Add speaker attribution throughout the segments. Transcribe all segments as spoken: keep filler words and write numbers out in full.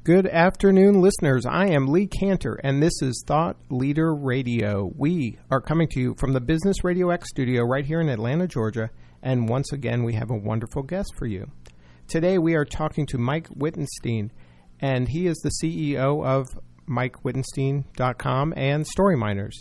Speaker 1: Good afternoon, listeners. I am Lee Cantor, and this is Thought Leader Radio. We are coming to you from the Business Radio X studio right here in Atlanta, Georgia, and once again, we have a wonderful guest for you. Today, we are talking to Mike Wittenstein, and he is the C E O of Mike Wittenstein dot com and StoryMiners.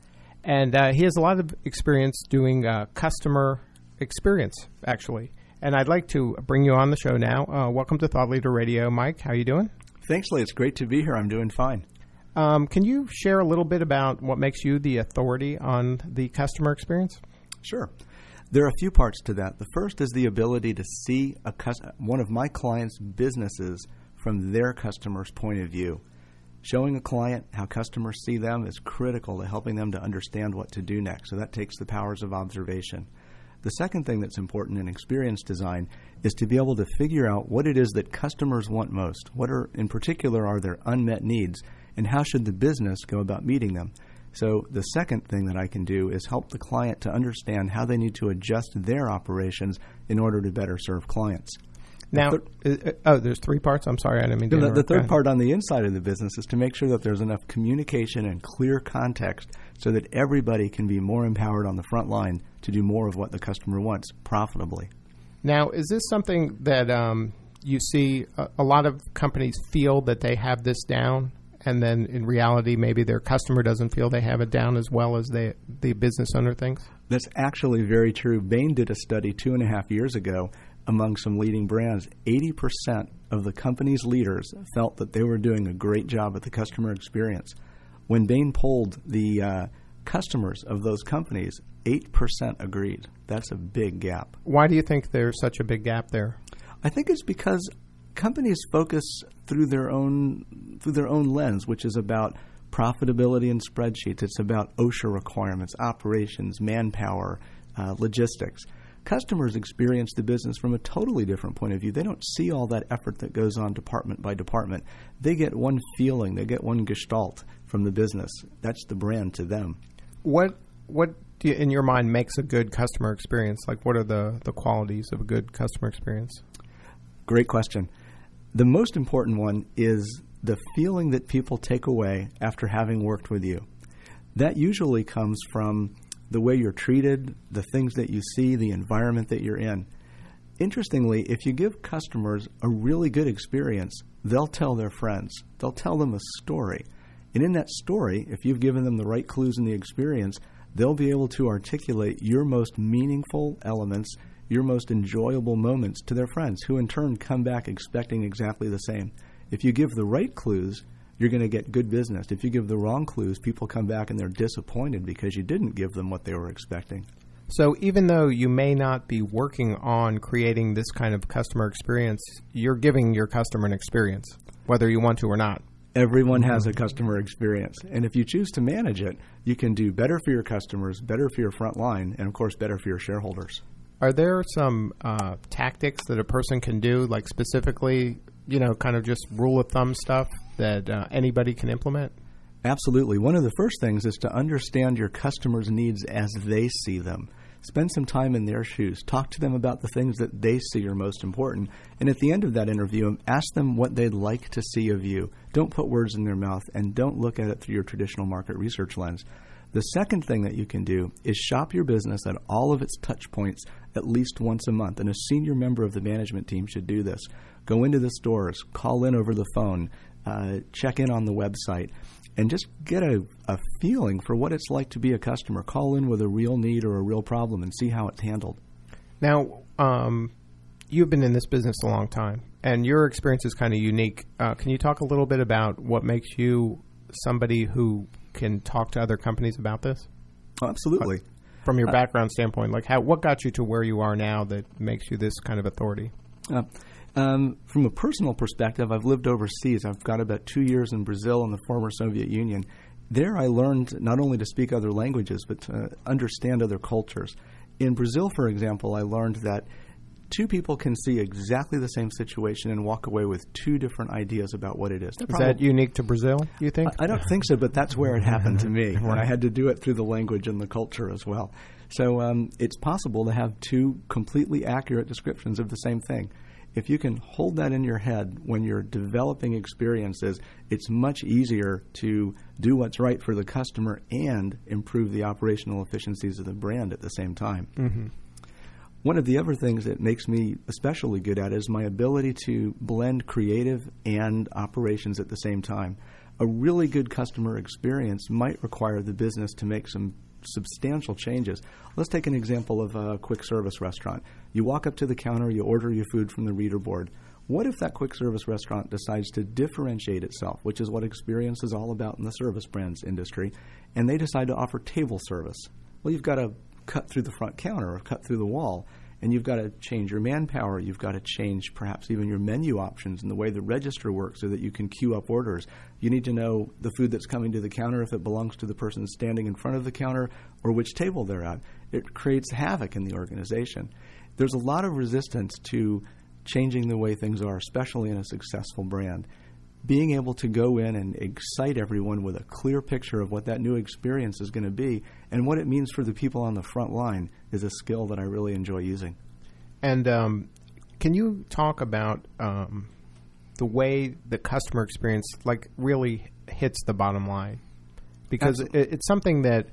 Speaker 1: And uh, he has a lot of experience doing uh, customer experience, actually. And I'd like to bring you on the show now. Uh, welcome to Thought Leader Radio. Mike, how are you doing?
Speaker 2: Thanks, Lee. It's great to be here. I'm doing fine.
Speaker 1: Um, can you share a little bit about what makes you the authority on the customer experience?
Speaker 2: Sure. There are a few parts to that. The first is the ability to see a cus- one of my clients' businesses from their customer's point of view. Showing a client how customers see them is critical to helping them to understand what to do next. So that takes the powers of observation. The second thing that's important in experience design is to be able to figure out what it is that customers want most. What are, in particular, are their unmet needs, and how should the business go about meeting them? So the second thing that I can do is help the client to understand how they need to adjust their operations in order to better serve clients.
Speaker 1: Now,
Speaker 2: the
Speaker 1: thir- oh, there's three parts? I'm sorry, I didn't mean to
Speaker 2: the,
Speaker 1: interrupt.
Speaker 2: the third part on the inside of the business is to make sure that there's enough communication and clear context so that everybody can be more empowered on the front line to do more of what the customer wants profitably.
Speaker 1: Now, is this something that um, you see a, a lot of companies feel that they have this down, and then in reality maybe their customer doesn't feel they have it down as well as they, the business owner thinks?
Speaker 2: That's actually very true. Bain did a study two and a half years ago among some leading brands. eighty percent of the company's leaders felt that they were doing a great job at the customer experience. When Bain polled the uh, customers of those companies, eight percent agreed. That's a big gap.
Speaker 1: Why do you think there's such a big gap there?
Speaker 2: I think it's because companies focus through their own through their own lens, which is about profitability and spreadsheets. It's about OSHA requirements, operations, manpower, uh, logistics. Customers experience the business from a totally different point of view. They don't see all that effort that goes on department by department. They get one feeling, they get one gestalt from the business. That's the brand to them.
Speaker 1: What what do you, in your mind makes a good customer experience? Like, what are the, the qualities of a good customer experience?
Speaker 2: Great question. The most important one is the feeling that people take away after having worked with you. That usually comes from the way you're treated, the things that you see, the environment that you're in. Interestingly, if you give customers a really good experience, they'll tell their friends. They'll tell them a story. And in that story, if you've given them the right clues in the experience, they'll be able to articulate your most meaningful elements, your most enjoyable moments to their friends, who in turn come back expecting exactly the same. If you give the right clues, you're going to get good business. If you give the wrong clues, people come back and they're disappointed because you didn't give them what they were expecting.
Speaker 1: So even though you may not be working on creating this kind of customer experience, you're giving your customer an experience, whether you want to or not.
Speaker 2: Everyone has a customer experience. And if you choose to manage it, you can do better for your customers, better for your front line, and of course, better for your shareholders.
Speaker 1: Are there some uh, tactics that a person can do, like specifically, you know, kind of just rule of thumb stuff that uh, anybody can implement?
Speaker 2: Absolutely. One of the first things is to understand your customers' needs as they see them. Spend some time in their shoes. Talk to them about the things that they see are most important. And at the end of that interview, ask them what they'd like to see of you. Don't put words in their mouth, and don't look at it through your traditional market research lens. The second thing that you can do is shop your business at all of its touch points at least once a month. And a senior member of the management team should do this. Go into the stores, call in over the phone, uh, check in on the website, and just get a, a feeling for what it's like to be a customer. Call in with a real need or a real problem and see how it's handled.
Speaker 1: Now, um, you've been in this business a long time, and your experience is kind of unique. Uh, can you talk a little bit about what makes you somebody who can talk to other companies about this?
Speaker 2: Oh, absolutely.
Speaker 1: Uh, from your background standpoint, like how what got you to where you are now that makes you this kind of authority?
Speaker 2: Uh, Um, from a personal perspective, I've lived overseas. I've got about two years in Brazil and the former Soviet Union. There I learned not only to speak other languages, but to understand other cultures. In Brazil, for example, I learned that two people can see exactly the same situation and walk away with two different ideas about what it is.
Speaker 1: Is that unique to Brazil, you think?
Speaker 2: I, I don't think so, but that's where it happened to me. When I had to do it through the language and the culture as well. So um, it's possible to have two completely accurate descriptions of the same thing. If you can hold that in your head when you're developing experiences, it's much easier to do what's right for the customer and improve the operational efficiencies of the brand at the same time.
Speaker 1: Mm-hmm.
Speaker 2: One of the other things that makes me especially good at is my ability to blend creative and operations at the same time. A really good customer experience might require the business to make some substantial changes. Let's take an example of a quick service restaurant. You walk up to the counter, you order your food from the reader board. What if that quick service restaurant decides to differentiate itself, which is what experience is all about in the service brands industry, and they decide to offer table service? Well, you've got to cut through the front counter or cut through the wall, and you've got to change your manpower. You've got to change perhaps even your menu options and the way the register works so that you can queue up orders. You need to know the food that's coming to the counter, if it belongs to the person standing in front of the counter or which table they're at. It creates havoc in the organization. There's a lot of resistance to changing the way things are, especially in a successful brand. Being able to go in and excite everyone with a clear picture of what that new experience is going to be and what it means for the people on the front line is a skill that I really enjoy using.
Speaker 1: And um, can you talk about um, the way the customer experience like really hits the bottom line? Because it, it's something that,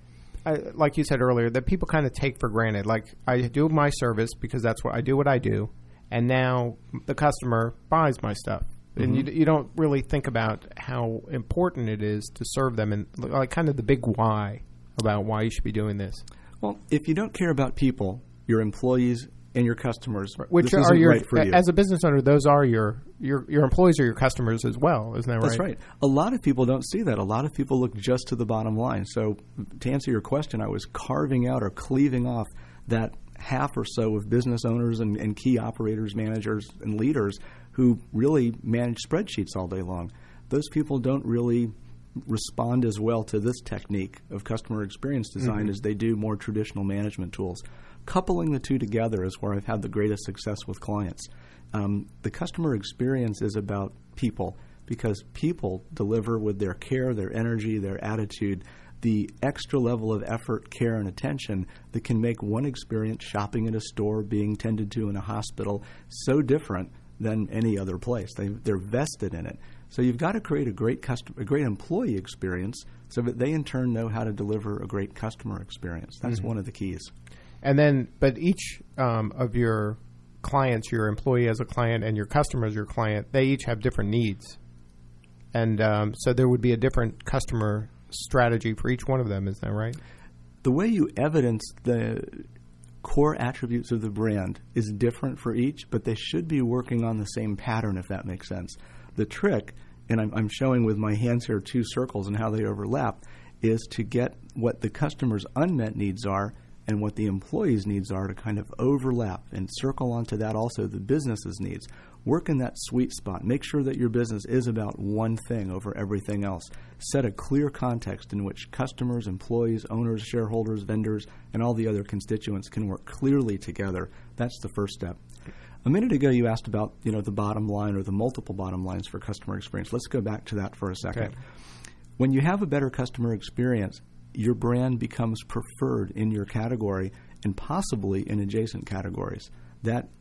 Speaker 1: I, like you said earlier, that people kind of take for granted. Like, I do my service because that's what I do what I do, and now the customer buys my stuff. And mm-hmm. you, you don't really think about how important it is to serve them and like kind of the big why about why you should be doing this.
Speaker 2: Well, if you don't care about people, your employees and your customers,
Speaker 1: which
Speaker 2: this
Speaker 1: are your
Speaker 2: right for you.
Speaker 1: As a business owner, those are your, your your employees are your customers as well, isn't that right?
Speaker 2: That's right. A lot of people don't see that. A lot of people look just to the bottom line. So to answer your question, I was carving out or cleaving off that half or so of business owners and, and key operators, managers, and leaders who really manage spreadsheets all day long. Those people don't really respond as well to this technique of customer experience design mm-hmm. as they do more traditional management tools. Coupling the two together is where I've had the greatest success with clients. Um, the customer experience is about people because people deliver with their care, their energy, their attitude, the extra level of effort, care, and attention that can make one experience, shopping at a store, being tended to in a hospital, so different than any other place. They, they're vested in it. So you've got to create a great customer, a great employee experience so that they in turn know how to deliver a great customer experience. That's mm-hmm. one of the keys.
Speaker 1: And then, but each um, of your clients, your employee as a client and your customer as your client, they each have different needs. And um, so there would be a different customer strategy for each one of them. Is that right?
Speaker 2: The way you evidence the core attributes of the brand is different for each, but they should be working on the same pattern, if that makes sense. The trick, and I'm, I'm showing with my hands here two circles and how they overlap, is to get what the customer's unmet needs are and what the employee's needs are to kind of overlap and circle onto that also the business's needs. Work in that sweet spot. Make sure that your business is about one thing over everything else. Set a clear context in which customers, employees, owners, shareholders, vendors, and all the other constituents can work clearly together. That's the first step. A minute ago, you asked about, you know, the bottom line or the multiple bottom lines for customer experience. Let's go back to that for a second. Okay. When you have a better customer experience, your brand becomes preferred in your category and possibly in adjacent categories. That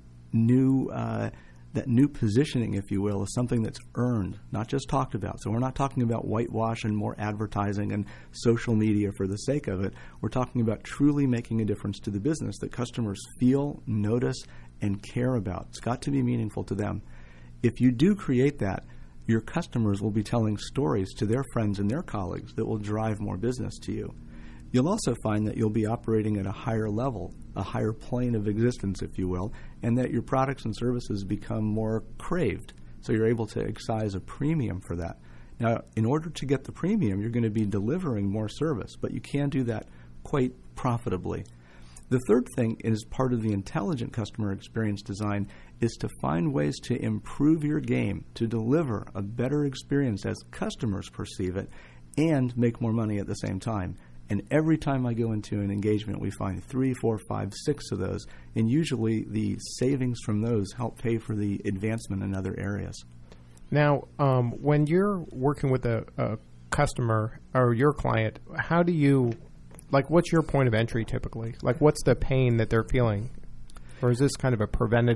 Speaker 2: new uh, that new positioning, if you will, is something that's earned, not just talked about. So we're not talking about whitewash and more advertising and social media for the sake of it. We're talking about truly making a difference to the business that customers feel, notice, and care about. It's got to be meaningful to them. If you do create that, your customers will be telling stories to their friends and their colleagues that will drive more business to you. You'll also find that you'll be operating at a higher level, a higher plane of existence, if you will, and that your products and services become more craved. So you're able to excise a premium for that. Now, in order to get the premium, you're going to be delivering more service, but you can do that quite profitably. The third thing is part of the intelligent customer experience design is to find ways to improve your game, to deliver a better experience as customers perceive it, and make more money at the same time. And every time I go into an engagement, we find three, four, five, six of those, and usually the savings from those help pay for the advancement in other areas.
Speaker 1: Now, um, when you're working with a, a customer or your client, how do you, like, what's your point of entry typically? Like, what's the pain that they're feeling? Or is this kind of a preventative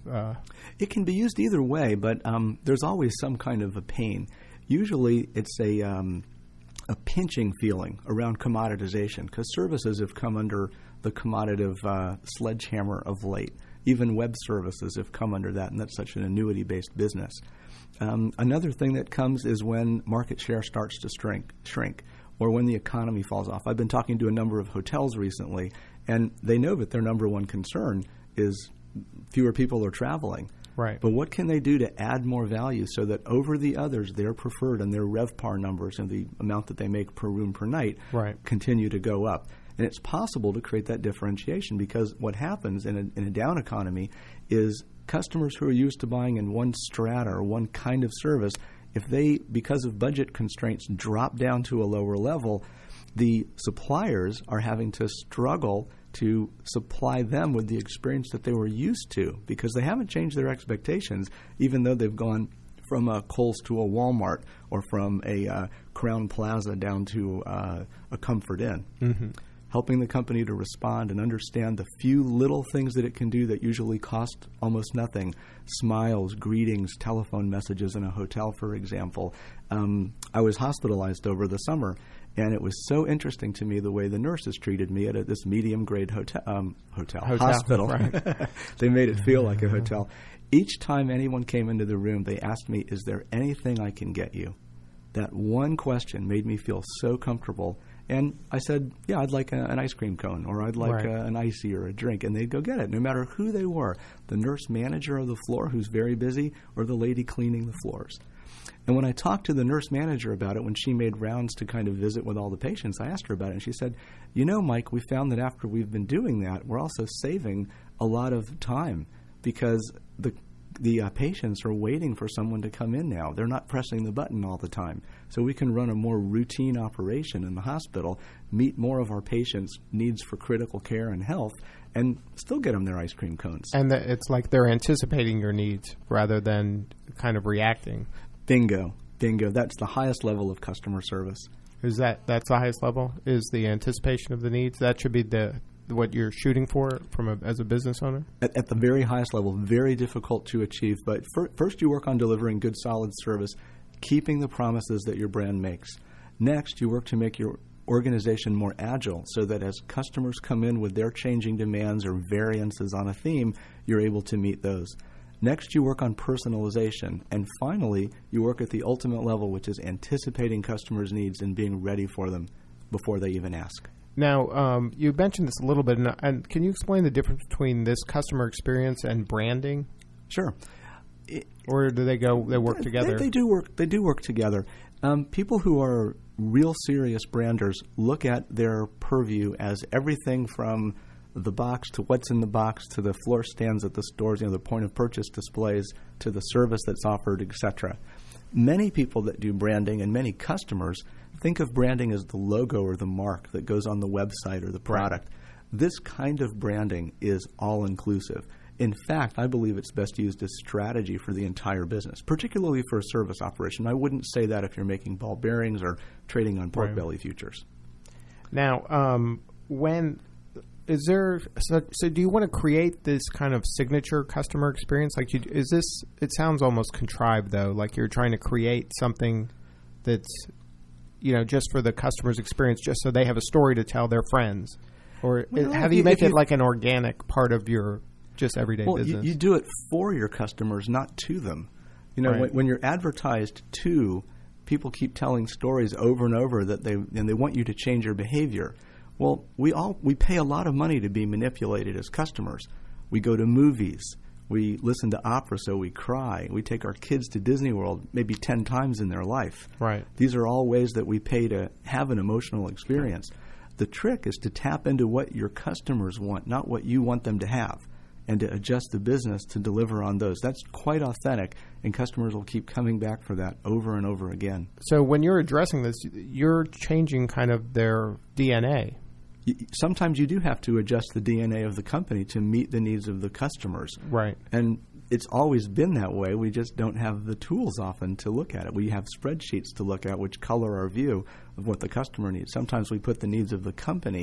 Speaker 1: Uh,
Speaker 2: it can be used either way, but um, there's always some kind of a pain. Usually it's a, um, a pinching feeling around commoditization because services have come under the commoditative uh, sledgehammer of late. Even web services have come under that, and that's such an annuity-based business. Um, another thing that comes is when market share starts to shrink, shrink, or when the economy falls off. I've been talking to a number of hotels recently, and they know that their number one concern is fewer people are traveling.
Speaker 1: Right.
Speaker 2: But what can they do to add more value so that over the others, their preferred and their RevPAR numbers and the amount that they make per room per night
Speaker 1: right.
Speaker 2: continue to go up? And it's possible to create that differentiation because what happens in a, in a down economy is customers who are used to buying in one strata or one kind of service, if they, because of budget constraints, drop down to a lower level, the suppliers are having to struggle to supply them with the experience that they were used to because they haven't changed their expectations, even though they've gone from a Kohl's to a Walmart or from a uh, Crowne Plaza down to uh, a Comfort Inn.
Speaker 1: Mm-hmm.
Speaker 2: Helping the company to respond and understand the few little things that it can do that usually cost almost nothing. Smiles, greetings, telephone messages in a hotel, for example. Um, I was hospitalized over the summer, and it was so interesting to me the way the nurses treated me at a, this medium-grade hotel, um, hotel,
Speaker 1: hotel,
Speaker 2: hospital.
Speaker 1: Right.
Speaker 2: They made it feel like a hotel. Each time anyone came into the room, they asked me, is there anything I can get you? That one question made me feel so comfortable. And I said, yeah, I'd like a, an ice cream cone, or I'd like
Speaker 1: right.
Speaker 2: a, an icy or a drink. And they'd go get it, no matter who they were, the nurse manager of the floor who's very busy or the lady cleaning the floors. And when I talked to the nurse manager about it, when she made rounds to kind of visit with all the patients, I asked her about it. And she said, you know, Mike, we found that after we've been doing that, we're also saving a lot of time because the The uh, patients are waiting for someone to come in now. They're not pressing the button all the time. So we can run a more routine operation in the hospital, meet more of our patients' needs for critical care and health, and still get them their ice cream cones.
Speaker 1: And the, it's like they're anticipating your needs rather than kind of reacting.
Speaker 2: Bingo. Bingo. That's the highest level of customer service.
Speaker 1: Is that that's the highest level? Is the anticipation of the needs? That should be the what you're shooting for from a, as a business owner?
Speaker 2: At, at the very highest level, very difficult to achieve. But fir- first you work on delivering good, solid service, keeping the promises that your brand makes. Next, you work to make your organization more agile so that as customers come in with their changing demands or variances on a theme, you're able to meet those. Next, you work on personalization. And finally, you work at the ultimate level, which is anticipating customers' needs and being ready for them before they even ask.
Speaker 1: Now, um, you mentioned this a little bit, and, and can you explain the difference between this customer experience and branding?
Speaker 2: Sure.
Speaker 1: It, or do they go? They work
Speaker 2: they,
Speaker 1: together.
Speaker 2: They, they do work. They do work together. Um, people who are real serious branders look at their purview as everything from the box to what's in the box to the floor stands at the stores, you know, the point of purchase displays to the service that's offered, et cetera. Many people that do branding and many customers think of branding as the logo or the mark that goes on the website or the product. Right. This kind of branding is all-inclusive. In fact, I believe it's best used as strategy for the entire business, particularly for a service operation. I wouldn't say that if you're making ball bearings or trading on pork right. belly futures.
Speaker 1: Now, um, when is there? So, so, do you want to create this kind of signature customer experience? Like, you, is this? It sounds almost contrived, though. Like you're trying to create something that's, you know, just for the customer's experience, just so they have a story to tell their friends. Or well, how do you make it like an organic part of your just everyday
Speaker 2: well,
Speaker 1: business?
Speaker 2: You, you do it for your customers, not to them. You know,
Speaker 1: right.
Speaker 2: when, when you're advertised to, people keep telling stories over and over that they and they want you to change your behavior. Well, we all we pay a lot of money to be manipulated as customers. We go to movies. We listen to opera, so we cry. We take our kids to Disney World maybe ten times in their life.
Speaker 1: Right.
Speaker 2: These are all ways that we pay to have an emotional experience. The trick is to tap into what your customers want, not what you want them to have, and to adjust the business to deliver on those. That's quite authentic, and customers will keep coming back for that over and over again.
Speaker 1: So when you're addressing this, you're changing kind of their D N A.
Speaker 2: Sometimes you do have to adjust the D N A of the company to meet the needs of the customers.
Speaker 1: Right.
Speaker 2: And it's always been that way. We just don't have the tools often to look at it. We have spreadsheets to look at which color our view of what the customer needs. Sometimes we put the needs of the company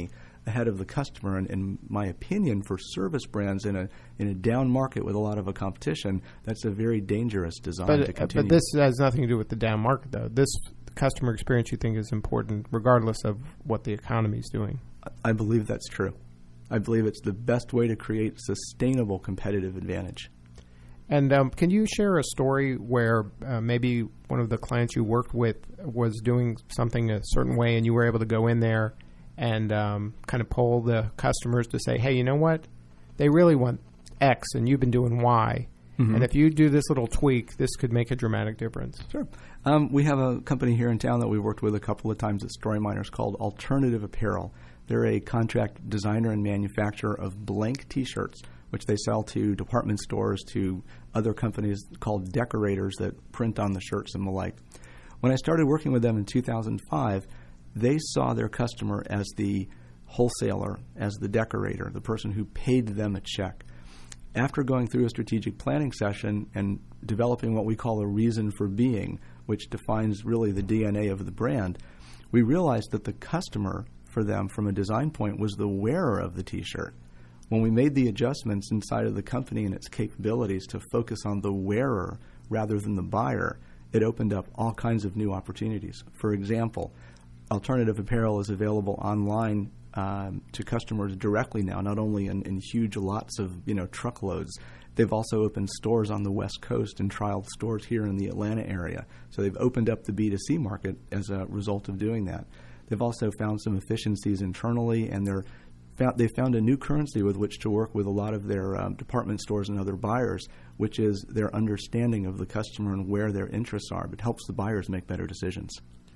Speaker 2: ahead of the customer. And in my opinion, for service brands in a in a down market with a lot of a competition, that's a very dangerous design
Speaker 1: but,
Speaker 2: to continue.
Speaker 1: But this has nothing to do with the down market, though. This customer experience you think is important regardless of what the economy is doing.
Speaker 2: I believe that's true. I believe it's the best way to create sustainable competitive advantage.
Speaker 1: And um, can you share a story where uh, maybe one of the clients you worked with was doing something a certain way and you were able to go in there and um, kind of pull the customers to say, hey, you know what? They really want X and you've been doing Y. Mm-hmm. And if you do this little tweak, this could make a dramatic difference.
Speaker 2: Sure. Um, we have a company here in town that we've worked with a couple of times at Story Miners called Alternative Apparel. They're a contract designer and manufacturer of blank T-shirts, which they sell to department stores, to other companies called decorators that print on the shirts and the like. When I started working with them in two thousand five, they saw their customer as the wholesaler, as the decorator, the person who paid them a check. After going through a strategic planning session and developing what we call a reason for being, which defines really the D N A of the brand, we realized that the customer for them from a design point was the wearer of the T-shirt. When we made the adjustments inside of the company and its capabilities to focus on the wearer rather than the buyer, it opened up all kinds of new opportunities. For example, Alternative Apparel is available online um, to customers directly now, not only in, in huge lots of you know truckloads. They've also opened stores on the West Coast and trialed stores here in the Atlanta area. So they've opened up the B two C market as a result of doing that. They've also found some efficiencies internally, and they're found, they found a new currency with which to work with a lot of their um, department stores and other buyers, which is their understanding of the customer and where their interests are. It helps the buyers make better decisions.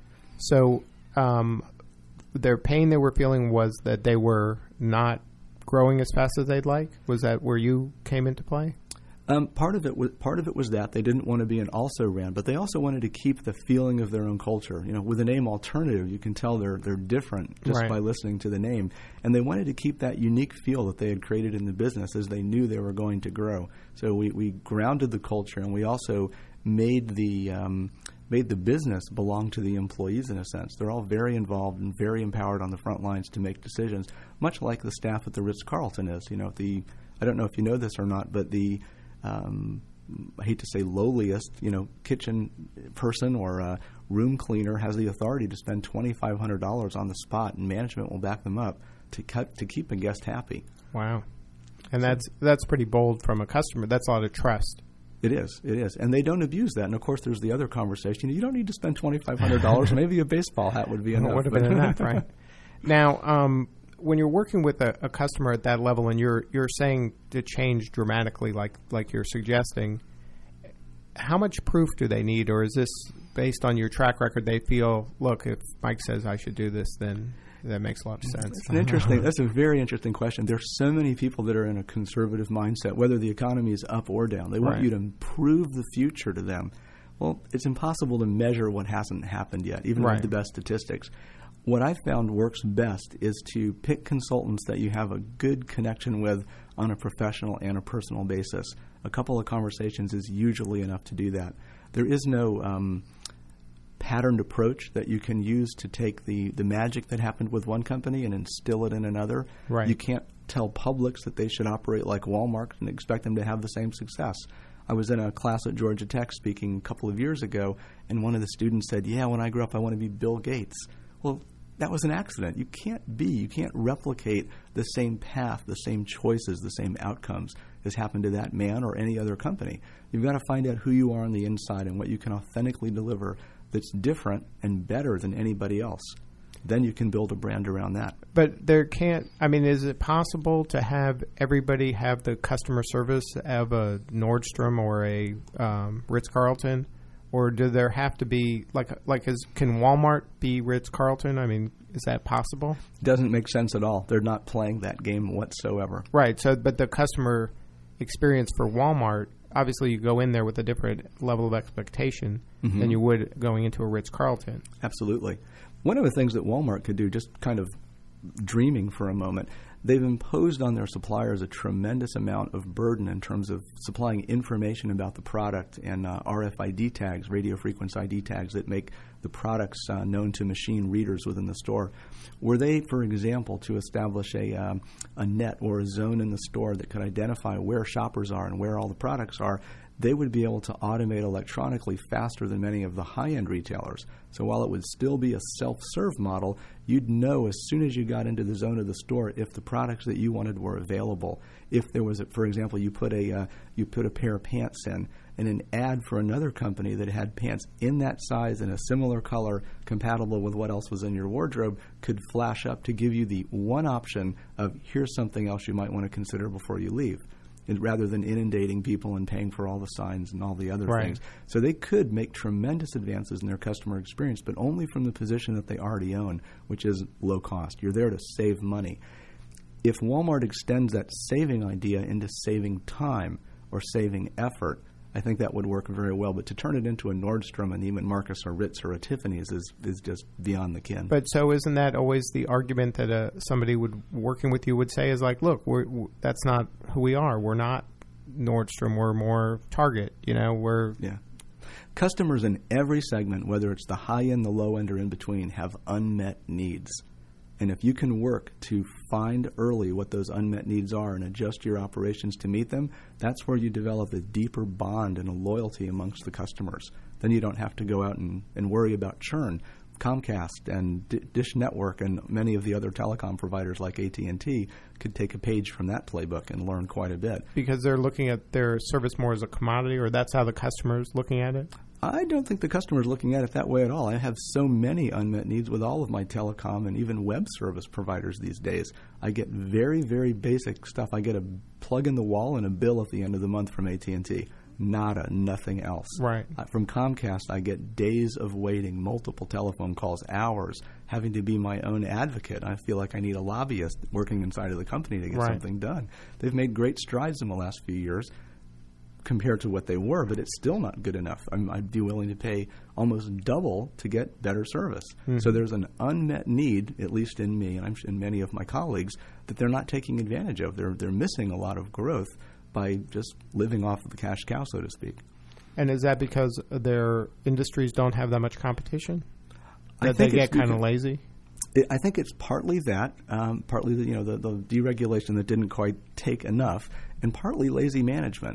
Speaker 1: So um, their pain they were feeling was that they were not growing as fast as they'd like? Was that where you came into play?
Speaker 2: Um, part of it was part of it was that they didn't want to be an also-ran, but they also wanted to keep the feeling of their own culture. You know, with the name Alternative, you can tell they're they're different just
Speaker 1: right.
Speaker 2: by listening to the name, and they wanted to keep that unique feel that they had created in the business as they knew they were going to grow. So we, we grounded the culture, and we also made the um, made the business belong to the employees in a sense. They're all very involved and very empowered on the front lines to make decisions, much like the staff at the Ritz-Carlton is. You know, the I don't know if you know this or not, but the Um, I hate to say lowliest, you know, kitchen person or uh, room cleaner has the authority to spend twenty-five hundred dollars on the spot, and management will back them up to cut, to keep a guest happy.
Speaker 1: Wow. And that's that's pretty bold from a customer. That's a lot of trust.
Speaker 2: It is. It is. And they don't abuse that. And, of course, there's the other conversation. You don't need to spend twenty-five hundred dollars. Maybe a baseball hat would be enough.
Speaker 1: It would have been enough, right? Now, um, when you're working with a, a customer at that level and you're you're saying to change dramatically like, like you're suggesting, how much proof do they need? Or is this based on your track record? They feel, look, if Mike says I should do this, then that makes a lot of sense.
Speaker 2: It's an interesting. That's a very interesting question. There's so many people that are in a conservative mindset, whether the economy is up or down. They want
Speaker 1: right.
Speaker 2: you to improve the future to them. Well, it's impossible to measure what hasn't happened yet, even
Speaker 1: right.
Speaker 2: with the best statistics. What I found works best is to pick consultants that you have a good connection with on a professional and a personal basis. A couple of conversations is usually enough to do that. There is no um, patterned approach that you can use to take the, the magic that happened with one company and instill it in another.
Speaker 1: Right.
Speaker 2: You can't tell Publix that they should operate like Walmart and expect them to have the same success. I was in a class at Georgia Tech speaking a couple of years ago, and one of the students said, yeah, when I grow up, I want to be Bill Gates. Well, that was an accident. You can't be, you can't replicate the same path, the same choices, the same outcomes as happened to that man or any other company. You've got to find out who you are on the inside and what you can authentically deliver that's different and better than anybody else. Then you can build a brand around that.
Speaker 1: But there can't, I mean, is it possible to have everybody have the customer service of a Nordstrom or a um, Ritz-Carlton? Or do there have to be, like, like is, can Walmart be Ritz-Carlton? I mean, is that possible?
Speaker 2: Doesn't make sense at all. They're not playing that game whatsoever.
Speaker 1: Right. So, but the customer experience for Walmart, obviously you go in there with a different level of expectation mm-hmm. than you would going into a Ritz-Carlton.
Speaker 2: Absolutely. One of the things that Walmart could do, just kind of dreaming for a moment, they've imposed on their suppliers a tremendous amount of burden in terms of supplying information about the product and uh, R F I D tags, radio frequency I D tags that make the products uh, known to machine readers within the store. Were they, for example, to establish a, um, a net or a zone in the store that could identify where shoppers are and where all the products are, they would be able to automate electronically faster than many of the high-end retailers. So while it would still be a self-serve model, you'd know as soon as you got into the zone of the store if the products that you wanted were available. If there was, a, for example, you put a uh, you put a pair of pants in, and an ad for another company that had pants in that size and a similar color compatible with what else was in your wardrobe could flash up to give you the one option of here's something else you might want to consider before you leave, rather than inundating people and paying for all the signs and all the other
Speaker 1: right.
Speaker 2: things. So they could make tremendous advances in their customer experience, but only from the position that they already own, which is low cost. You're there to save money. If Walmart extends that saving idea into saving time or saving effort, I think that would work very well. But to turn it into a Nordstrom, a Neiman Marcus, or Ritz, or a Tiffany's is, is just beyond the ken.
Speaker 1: But so isn't that always the argument that uh, somebody would working with you would say is like, look, we're, we're, that's not who we are. We're not Nordstrom. We're more Target. You know, we're
Speaker 2: yeah. Customers in every segment, whether it's the high end, the low end, or in between, have unmet needs. And if you can work to find early what those unmet needs are and adjust your operations to meet them, that's where you develop a deeper bond and a loyalty amongst the customers. Then you don't have to go out and, and worry about churn. Comcast and D- Dish Network and many of the other telecom providers like A T and T could take a page from that playbook and learn quite a bit.
Speaker 1: Because they're looking at their service more as a commodity, or that's how the customer is looking at it?
Speaker 2: I don't think the customer is looking at it that way at all. I have so many unmet needs with all of my telecom and even web service providers these days. I get very, very basic stuff. I get a plug in the wall and a bill at the end of the month from A T and T. Nada, nothing else.
Speaker 1: Right.
Speaker 2: Uh, from Comcast, I get days of waiting, multiple telephone calls, hours, having to be my own advocate. I feel like I need a lobbyist working inside of the company to get
Speaker 1: right.
Speaker 2: something done. They've made great strides in the last few years compared to what they were, but it's still not good enough. I'm, I'd be willing to pay almost double to get better service. Mm-hmm. So there's an unmet need, at least in me and I'm in many of my colleagues, that they're not taking advantage of. They're they're missing a lot of growth by just living off of the cash cow, so to speak.
Speaker 1: And is that because their industries don't have that much competition? That
Speaker 2: I
Speaker 1: they
Speaker 2: think
Speaker 1: get kind of lazy?
Speaker 2: It, I think it's partly that, um, partly the, you know the, the deregulation that didn't quite take enough, and partly lazy management.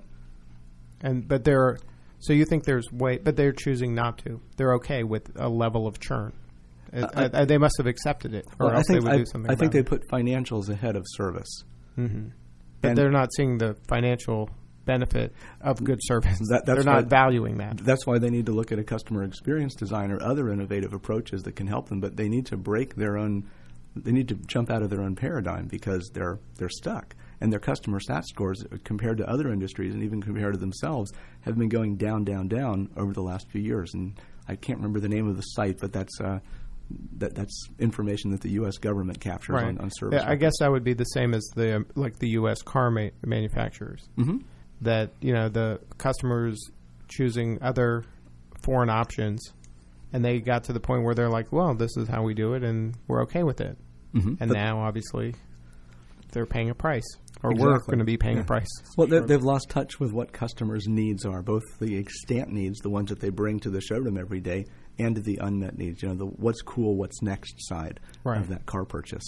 Speaker 1: And but they're so you think there's way, but they're choosing not to. They're okay with a level of churn. Uh, I, they must have accepted it, or
Speaker 2: well,
Speaker 1: else
Speaker 2: I think,
Speaker 1: they would
Speaker 2: I,
Speaker 1: do something.
Speaker 2: I
Speaker 1: about
Speaker 2: think they
Speaker 1: it.
Speaker 2: put financials ahead of service.
Speaker 1: Mm-hmm. But
Speaker 2: and
Speaker 1: they're not seeing the financial benefit of good service.
Speaker 2: That,
Speaker 1: they're not
Speaker 2: why,
Speaker 1: valuing that.
Speaker 2: That's why they need to look at a customer experience design or other innovative approaches that can help them. But they need to break their own. They need to jump out of their own paradigm because they're they're stuck. And their customer sat scores compared to other industries and even compared to themselves have been going down, down, down over the last few years. And I can't remember the name of the site, but that's uh, that that's information that the U S government captures
Speaker 1: right.
Speaker 2: on, on service.
Speaker 1: Yeah, I guess that would be the same as the like the U S car ma- manufacturers.
Speaker 2: Mm-hmm.
Speaker 1: That you know the customers choosing other foreign options, and they got to the point where they're like, "Well, this is how we do it, and we're okay with it."
Speaker 2: Mm-hmm.
Speaker 1: And
Speaker 2: but
Speaker 1: now, obviously, they're paying a price. Or
Speaker 2: exactly.
Speaker 1: we're going to be paying
Speaker 2: yeah.
Speaker 1: a price.
Speaker 2: Well, they, they've lost touch with what customers' needs are, both the extant needs, the ones that they bring to the showroom every day, and the unmet needs, you know, the what's cool, what's next side
Speaker 1: right.
Speaker 2: of that car purchase.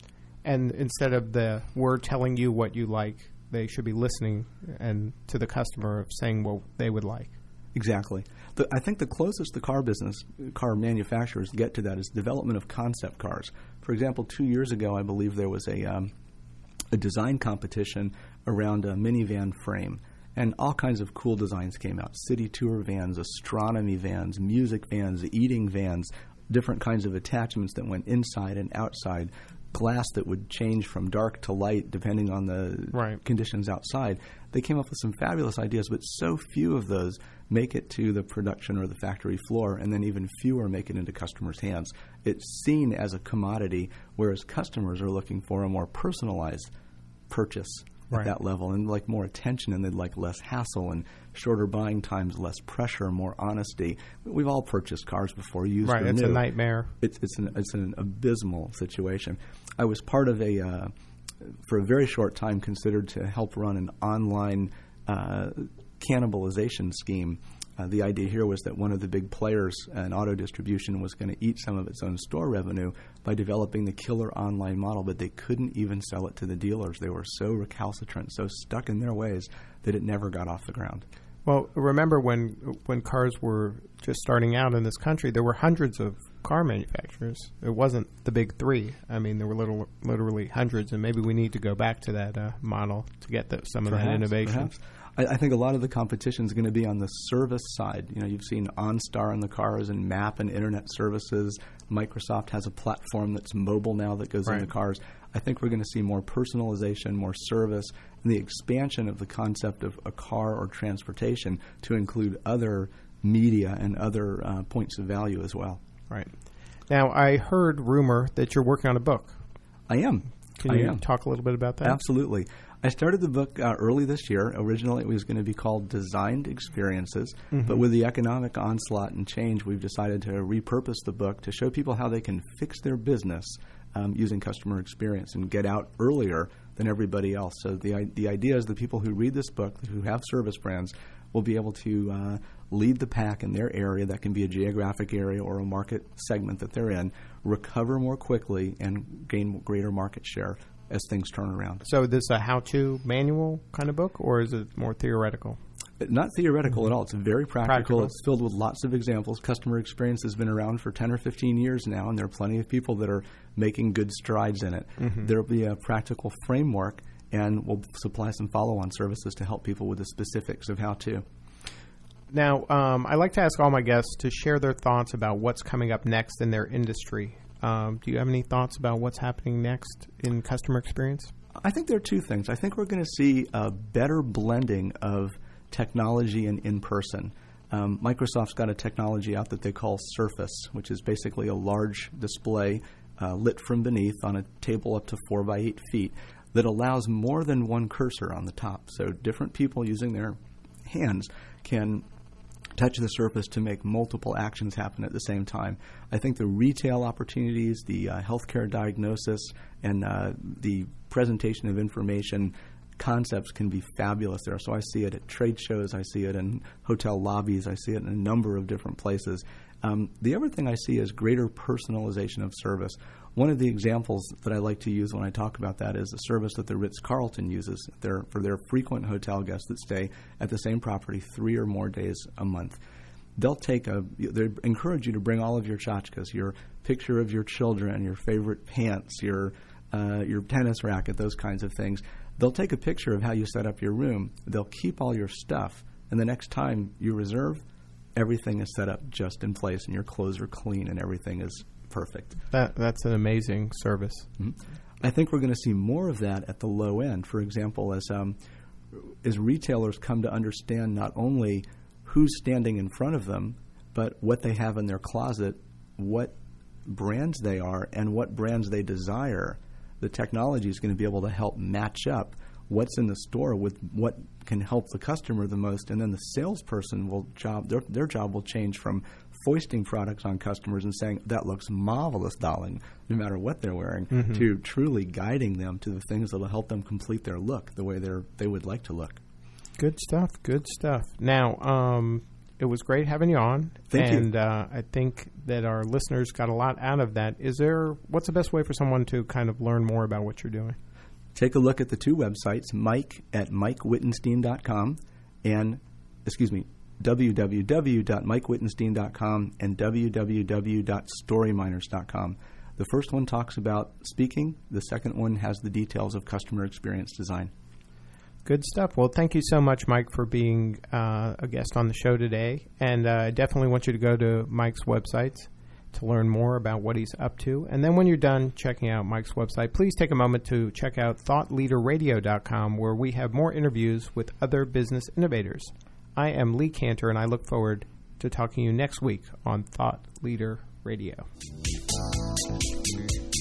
Speaker 1: And instead of the we're telling you what you like, they should be listening and to the customer of saying what they would like.
Speaker 2: Exactly. The, I think the closest the car business, car manufacturers get to that is development of concept cars. For example, two years ago, I believe there was a um, a design competition around a minivan frame. And all kinds of cool designs came out. City tour vans, astronomy vans, music vans, eating vans, different kinds of attachments that went inside and outside, glass that would change from dark to light depending on the
Speaker 1: right.
Speaker 2: conditions outside. They came up with some fabulous ideas, but so few of those make it to the production or the factory floor, and then even fewer make it into customers' hands. It's seen as a commodity, whereas customers are looking for a more personalized purchase at
Speaker 1: right.
Speaker 2: that level and like more attention, and they'd like less hassle and shorter buying times, less pressure, more honesty. We've all purchased cars before, used
Speaker 1: right.
Speaker 2: or
Speaker 1: It's
Speaker 2: new.
Speaker 1: a nightmare.
Speaker 2: It's it's an it's an abysmal situation. I was part of a uh, for a very short time, considered to help run an online uh, cannibalization scheme. Uh, the idea here was that one of the big players in auto distribution was going to eat some of its own store revenue by developing the killer online model, but they couldn't even sell it to the dealers. They were so recalcitrant, so stuck in their ways that it never got off the ground.
Speaker 1: Well, remember when when cars were just starting out in this country, there were hundreds of car manufacturers. It wasn't the big three. I mean, there were little, literally hundreds, and maybe we need to go back to that uh, model to get the, some of
Speaker 2: perhaps,
Speaker 1: that innovation.
Speaker 2: Perhaps. I, I think a lot of the competition is going to be on the service side. You know, you've seen OnStar in the cars and Map and Internet services. Microsoft has a platform that's mobile now that goes
Speaker 1: right.
Speaker 2: into cars. I think we're going to see more personalization, more service, and the expansion of the concept of a car or transportation to include other media and other uh, points of value as well.
Speaker 1: Right. Now, I heard rumor that you're working on a book.
Speaker 2: I am.
Speaker 1: Can
Speaker 2: I
Speaker 1: you
Speaker 2: am.
Speaker 1: talk a little bit about that?
Speaker 2: Absolutely. I started the book uh, early this year. Originally, it was going to be called Designed Experiences, mm-hmm. but with the economic onslaught and change, we've decided to repurpose the book to show people how they can fix their business um, using customer experience and get out earlier than everybody else. So the the idea is the people who read this book, who have service brands, will be able to uh, lead the pack in their area. That can be a geographic area or a market segment that they're in, recover more quickly, and gain greater market share as things turn around.
Speaker 1: So this is a how-to manual kind of book, or is it more theoretical?
Speaker 2: Not theoretical mm-hmm. at all. It's very practical.
Speaker 1: practical.
Speaker 2: It's filled with lots of examples. Customer experience has been around for ten or fifteen years now, and there are plenty of people that are making good strides in it. Mm-hmm. There will be a practical framework, and we'll supply some follow-on services to help people with the specifics of how to.
Speaker 1: Now, um, I like to ask all my guests to share their thoughts about what's coming up next in their industry. Um, do you have any thoughts about what's happening next in customer experience?
Speaker 2: I think there are two things. I think we're going to see a better blending of technology and in-person. Um, Microsoft's got a technology out that they call Surface, which is basically a large display uh, lit from beneath on a table up to four by eight feet that allows more than one cursor on the top. So different people using their hands can touch the surface to make multiple actions happen at the same time. I think the retail opportunities, the uh, healthcare diagnosis, and uh, the presentation of information concepts can be fabulous there. So I see it at trade shows, I see it in hotel lobbies, I see it in a number of different places. Um, the other thing I see is greater personalization of service. One of the examples that I like to use when I talk about that is a service that the Ritz-Carlton uses their, for their frequent hotel guests that stay at the same property three or more days a month. They'll take a, they encourage you to bring all of your tchotchkes, your picture of your children, your favorite pants, your uh, your tennis racket, those kinds of things. They'll take a picture of how you set up your room. They'll keep all your stuff, and the next time you reserve, everything is set up just in place, and your clothes are clean, and everything is perfect.
Speaker 1: That That's an amazing service.
Speaker 2: Mm-hmm. I think we're going to see more of that at the low end. For example, as um, as retailers come to understand not only who's standing in front of them, but what they have in their closet, what brands they are, and what brands they desire, the technology is going to be able to help match up what's in the store with what can help the customer the most, and then the salesperson will job their, their job will change from foisting products on customers and saying, that looks marvelous, darling, no matter what they're wearing, mm-hmm. to truly guiding them to the things that will help them complete their look the way they're they would like to look.
Speaker 1: Good stuff, good stuff. Now, um, it was great having you on.
Speaker 2: Thank
Speaker 1: and,
Speaker 2: you.
Speaker 1: And uh, I think that our listeners got a lot out of that. Is there, what's the best way for someone to kind of learn more about what you're doing?
Speaker 2: Take a look at the two websites, Mike at mike wittenstein dot com and, excuse me, w w w dot mike wittenstein dot com and w w w dot storyminers dot com. The first one talks about speaking. The second one has the details of customer experience design.
Speaker 1: Good stuff. Well, thank you so much, Mike, for being uh, a guest on the show today. And uh, I definitely want you to go to Mike's websites to learn more about what he's up to. And then when you're done checking out Mike's website, please take a moment to check out thought leader radio dot com, where we have more interviews with other business innovators. I am Lee Cantor, and I look forward to talking to you next week on Thought Leader Radio.